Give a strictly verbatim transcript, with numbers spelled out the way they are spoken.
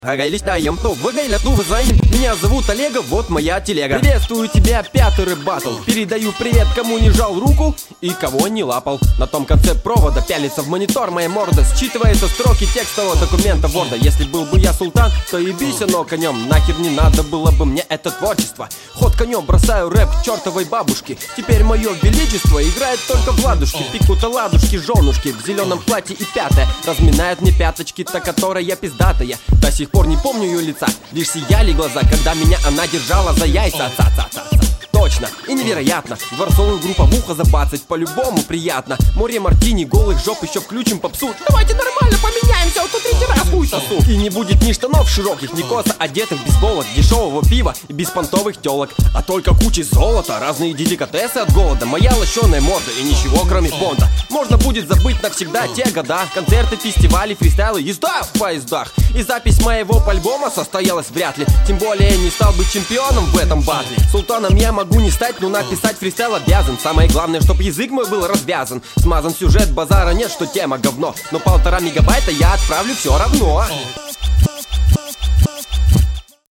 Ага, листаем, то выголя, ну вы знаете, меня зовут Олега, вот моя телега. Приветствую тебя, пятый батл. Передаю привет, кому не жал руку и кого не лапал. На том конце провода пялится в монитор моя морда. Считывается строки текстового документа Ворда. Если был бы я султан, то ебись оно конем. Нахер не надо было бы мне это творчество. Ход конем, бросаю рэп к чертовой бабушке. Теперь мое величество играет только в ладушки. Пикут ладушки, женушки в зеленом платье и пятая разминает мне пяточки, та которая пиздатая. До сих пор не помню ее лица, лишь сияли глаза, когда меня она держала за яйца. Ца-ца-ца-ца. Точно и невероятно. Дворцовую группу в ухо забацать по-любому приятно. Море мартини, голых жоп еще включим попсу. Давайте нормально поменяемся, вот тут третий раз хуй сосу. И не будет ни штанов широких, ни косо одетых бейсболок, дешевого пива и беспонтовых телок, а только куча золота, разные деликатесы от голода, моя лощеная морда и ничего кроме понта. Можно будет забыть навсегда те года, концерты, фестивали, фристайлы, езда в поездах. И запись моего альбома состоялась вряд ли. Тем более я не стал быть чемпионом в этом батле. Султаном я могу не стать, но написать фристайл обязан. Самое главное, чтоб язык мой был развязан. Смазан сюжет, базара нет, что тема говно. Но полтора мегабайта я отправлю все равно.